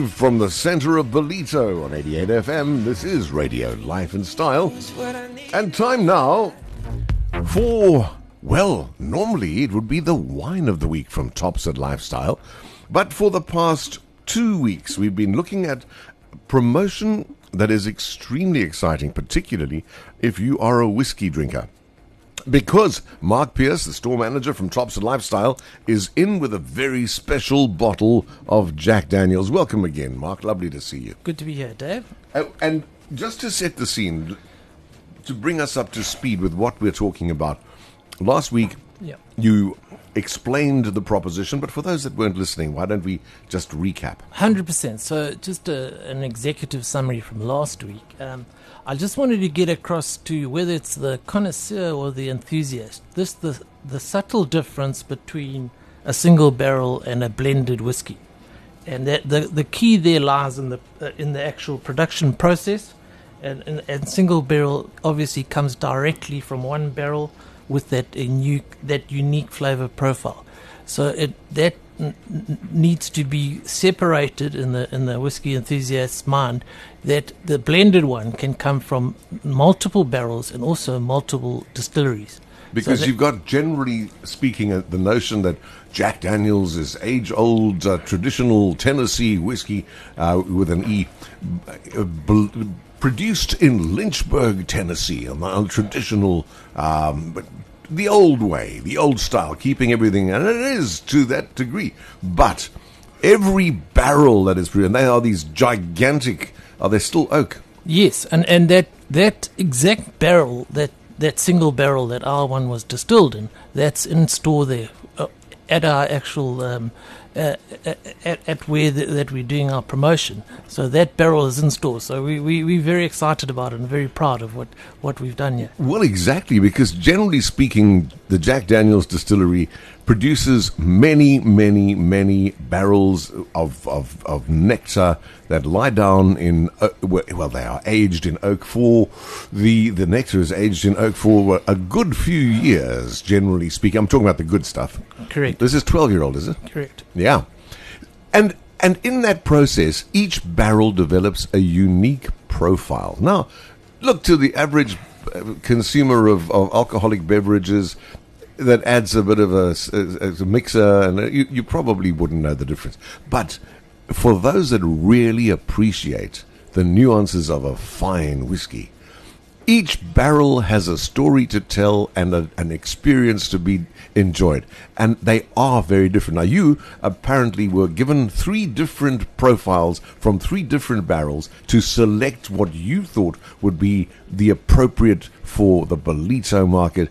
Live from the center of Ballito on 88 FM, this is Radio Life and Style. And time now for, well, normally it would be the wine of the week from Tops at Lifestyle. But for the past 2 weeks, we've been looking at promotion that is extremely exciting, particularly if you are a whiskey drinker. Because Mark Pierce, the store manager from Tops and Lifestyle, is in with a very special bottle of Jack Daniel's. Welcome again, Mark. Lovely to see you. Good to be here, Dave. And just to set the scene, to bring us up to speed with what we're talking about, last week you explained the proposition, but for those that weren't listening, why don't we just recap? 100%. So just an executive summary from last week. I just wanted to get across to whether it's the connoisseur or the enthusiast, the subtle difference between a single barrel and a blended whiskey. And that the key there lies in the actual production process. And single barrel obviously comes directly from one barrel with that unique flavor profile. So that needs to be separated in the whiskey enthusiast's mind, that the blended one can come from multiple barrels and also multiple distilleries. Because you've got, generally speaking, the notion that Jack Daniel's is age-old, traditional Tennessee whiskey with an E, produced in Lynchburg, Tennessee, on traditional, but the old way, the old style, keeping everything, and it is to that degree. But every barrel that is produced, and they are these gigantic, are they still oak? Yes, and that exact barrel, that single barrel that our one was distilled in, that's in store there at our actual at where that we're doing our promotion. So that barrel is in store. So we're very excited about it and very proud of what we've done here. Well, exactly, because generally speaking, the Jack Daniel's distillery produces many, many, many barrels of nectar that lie down in, well, they are aged in oak for, the nectar is aged in oak for a good few years, generally speaking. I'm talking about the good stuff. Correct. This is 12-year-old, is it? Correct. Yeah. And in that process, each barrel develops a unique profile. Now, look, to the average consumer of alcoholic beverages, that adds a bit of a mixer, and you probably wouldn't know the difference. But for those that really appreciate the nuances of a fine whiskey, each barrel has a story to tell and an experience to be enjoyed. And they are very different. Now, you apparently were given 3 different profiles from 3 different barrels to select what you thought would be the appropriate for the Ballito market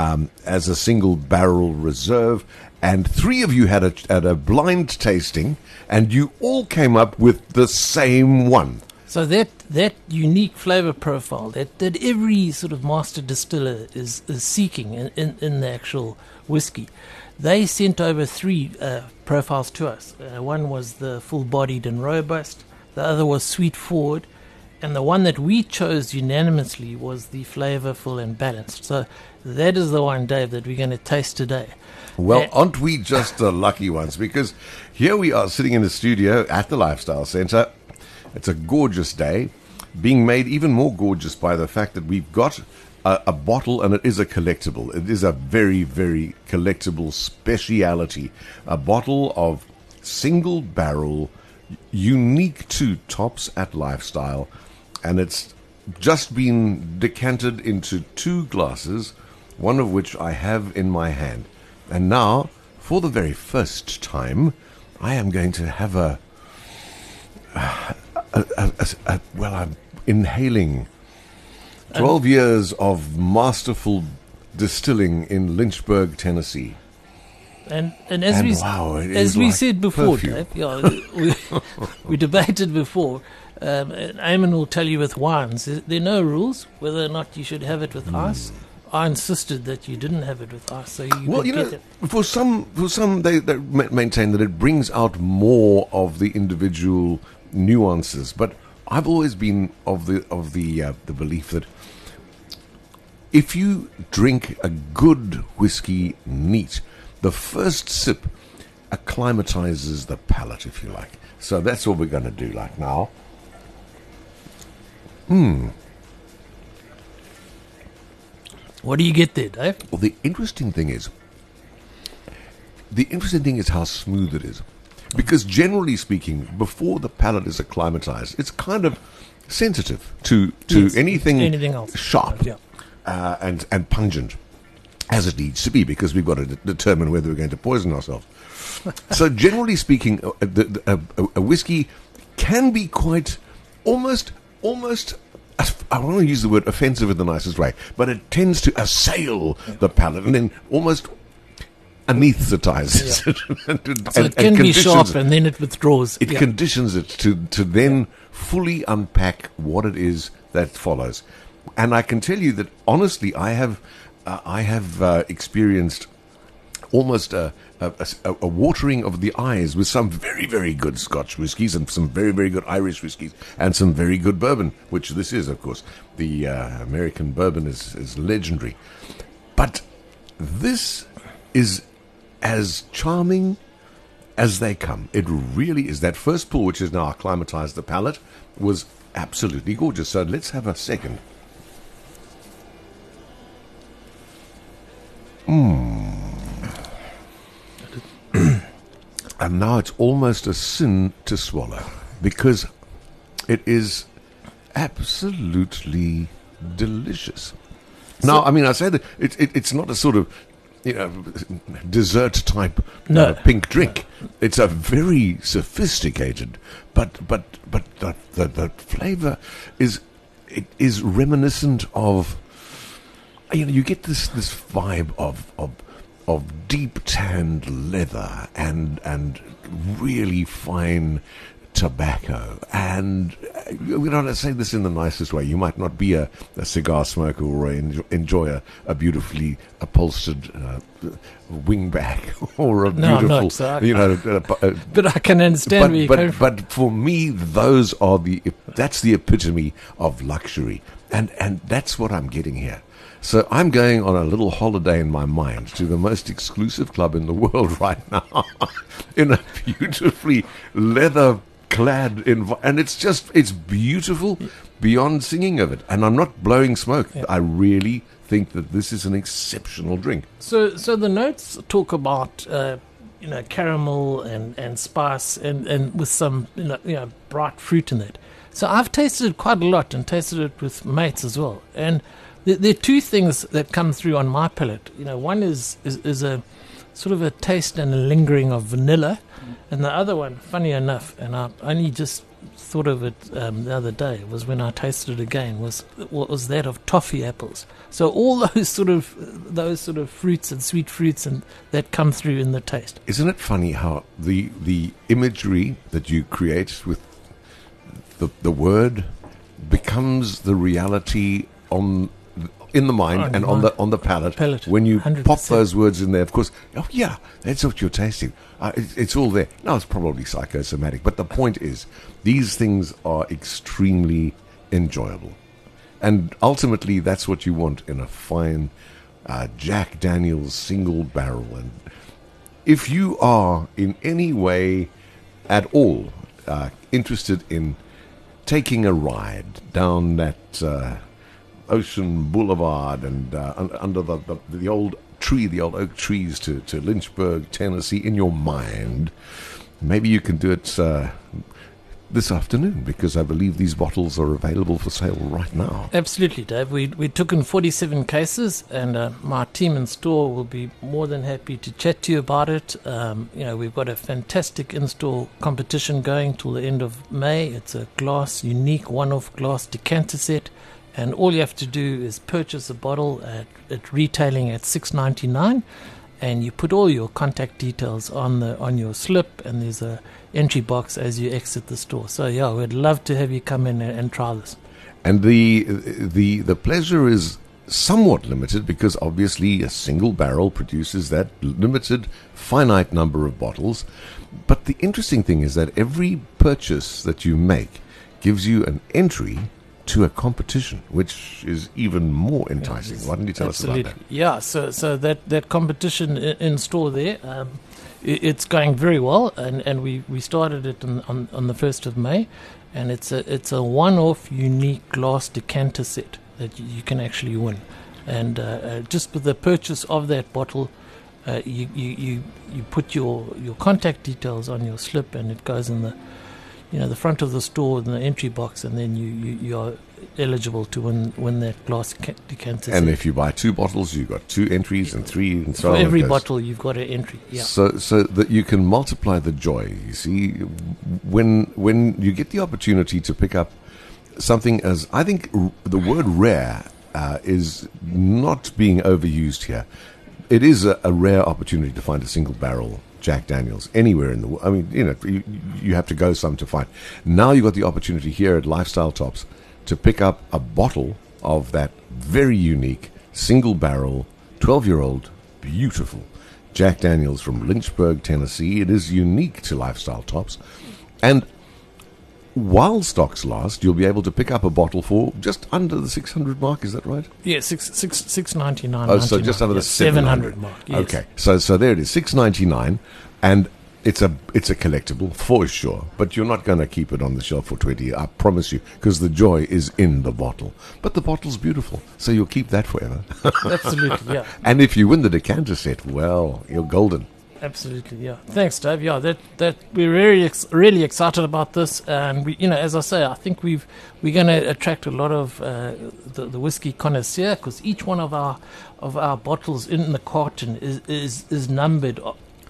as a single barrel reserve. And 3 of you had a blind tasting, and you all came up with the same one. So that unique flavor profile that every sort of master distiller is seeking in the actual whiskey, they sent over 3 profiles to us. One was the full-bodied and robust, the other was sweet forward, and the one that we chose unanimously was the flavorful and balanced. So that is the one, Dave, that we're going to taste today. Well, aren't we just the lucky ones? Because here we are sitting in the studio at the Lifestyle Centre. It's a gorgeous day, being made even more gorgeous by the fact that we've got a bottle, and it is a collectible. It is a very, very collectible speciality. A bottle of single barrel, unique to Tops at Lifestyle, and it's just been decanted into 2 glasses, one of which I have in my hand. And now, for the very first time, I am going to have well, I'm inhaling 12 years of masterful distilling in Lynchburg, Tennessee. And as we said before, Dave, we debated before. Eamon will tell you with wines, there are no rules whether or not you should have it with ice. I insisted that you didn't have it with ice, so you get it. For some, they maintain that it brings out more of the individual nuances. But I've always been of the belief that if you drink a good whiskey neat, the first sip acclimatizes the palate, if you like. So that's what we're going to do like now. What do you get there, Dave? Well, the interesting thing is how smooth it is. Because generally speaking, before the palate is acclimatized, it's kind of sensitive to Yes, anything else. sharp Yeah. and pungent, as it needs to be, because we've got to determine whether we're going to poison ourselves. So generally speaking, a whiskey can be quite almost, I want to use the word offensive in the nicest way, but it tends to assail the palate and then almost anesthetizes it. So it can be sharp and then it withdraws. It conditions it to then fully unpack what it is that follows. And I can tell you that honestly, I have experienced almost a watering of the eyes with some very, very good Scotch whiskies and some very, very good Irish whiskies and some very good bourbon, which this is, of course. The American bourbon is legendary. But this is as charming as they come. It really is. That first pull, which has now acclimatized the palate, was absolutely gorgeous. So let's have a second. And now it's almost a sin to swallow because it is absolutely delicious. Now, I mean, I say that it's not a sort of dessert type pink drink. It's a very sophisticated, but the flavor is reminiscent of. You get this vibe of deep tanned leather and really fine tobacco. And I say this in the nicest way. You might not be a cigar smoker or enjoy a beautifully upholstered wingback or a beautiful, but I can understand where you come from. But for me, that's the epitome of luxury, and that's what I'm getting here. So I'm going on a little holiday in my mind to the most exclusive club in the world right now, in a beautifully leather-clad and it's beautiful beyond singing of it. And I'm not blowing smoke. Yeah. I really think that this is an exceptional drink. So the notes talk about caramel and spice and with some bright fruit in it. So I've tasted it quite a lot and tasted it with mates as well, and there are two things that come through on my palate. One is a sort of a taste and a lingering of vanilla, and the other one, funny enough, and I only just thought of it the other day, was when I tasted it again, was that of toffee apples. So all those sort of fruits and sweet fruits and that come through in the taste. Isn't it funny how the imagery that you create with the word becomes the reality in the mind and on the palate when you 100%. Pop those words in there. Of course, that's what you're tasting. It's all there. Now, it's probably psychosomatic, but the point is, these things are extremely enjoyable. And ultimately, that's what you want in a fine Jack Daniel's single barrel. And if you are in any way at all interested in taking a ride down that Ocean Boulevard and under the old oak trees to Lynchburg, Tennessee, in your mind, maybe you can do it this afternoon, because I believe these bottles are available for sale right now. Absolutely, Dave. We took in 47 cases, and my team in store will be more than happy to chat to you about it. We've got a fantastic in-store competition going till the end of May. It's a unique one-off glass decanter set. And all you have to do is purchase a bottle at retailing at $6.99, and you put all your contact details on your slip, and there's a entry box as you exit the store. So we'd love to have you come in and try this. And the pleasure is somewhat limited, because obviously a single barrel produces that limited, finite number of bottles. But the interesting thing is that every purchase that you make gives you an entry to a competition, which is even more enticing. Why don't you tell us about that? Yeah, so that competition in store there, it's going very well, and we started it on the 1st of May, and it's a one-off unique glass decanter set that you can actually win. And just with the purchase of that bottle, you put your contact details on your slip, and it goes in the front of the store in the entry box, and then you are eligible to win that glass decanter. And if you buy 2 bottles, you've got 2 entries, and 3 and so on. For on. every bottle, you've got an entry. Yeah. So that you can multiply the joy. You see, when you get the opportunity to pick up something as, I think the word rare is not being overused here. It is a rare opportunity to find a single barrel Jack Daniels anywhere in the world. I mean, you have to go some to find. Now you've got the opportunity here at Lifestyle Tops to pick up a bottle of that very unique single barrel 12-year-old beautiful Jack Daniels from Lynchburg, Tennessee. It is unique to Lifestyle Tops, and while stocks last, you'll be able to pick up a bottle for just under the 600 mark. Is that right? Yeah, $6.99. Oh, so just under the 700 mark. Yes. Okay, so there it is, $6.99, and it's a collectible for sure. But you're not going to keep it on the shelf for 20. I promise you, because the joy is in the bottle. But the bottle's beautiful, so you'll keep that forever. Absolutely, yeah. And if you win the decanter set, well, you're golden. Absolutely, yeah. Thanks, Dave. Yeah, that we're really excited about this, and we, as I say, I think we're going to attract a lot of the whiskey connoisseur, because each one of our bottles in the carton is numbered.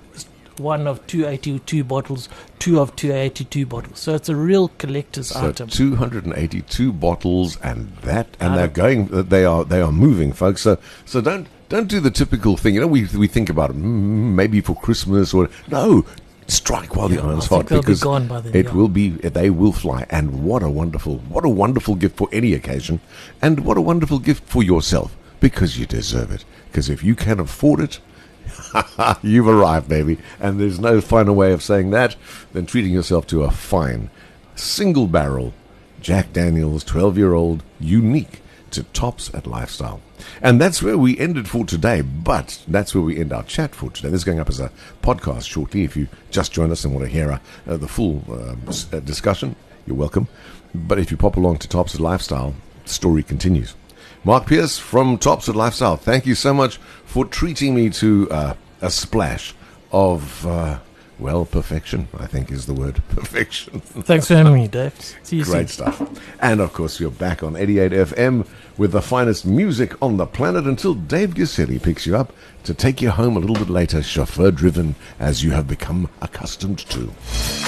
One of 282 bottles, 2 of 282 bottles. So it's a real collector's item. 282 bottles, and they're going. They are moving, folks. So don't do the typical thing. We think about it, maybe for Christmas or no. Strike while the iron's hot, because gone by then, they will fly. And what a wonderful gift for any occasion, and what a wonderful gift for yourself, because you deserve it. Because if you can afford it, you've arrived, baby. And there's no finer way of saying that than treating yourself to a fine single barrel Jack Daniels 12-year-old unique to Tops at Lifestyle. And that's where we ended for today, but that's where we end our chat for today. This is going up as a podcast shortly. If you just joined us and want to hear the full discussion, you're welcome. But if you pop along to Tops at Lifestyle, the story continues. Mark Pierce from Tops at Lifestyle, thank you so much for treating me to a splash of, perfection, I think is the word. Perfection. Thanks for having me, Dave. See you soon. Great stuff. And, of course, you're back on 88 FM with the finest music on the planet until Dave Giuseppe picks you up to take you home a little bit later, chauffeur-driven, as you have become accustomed to.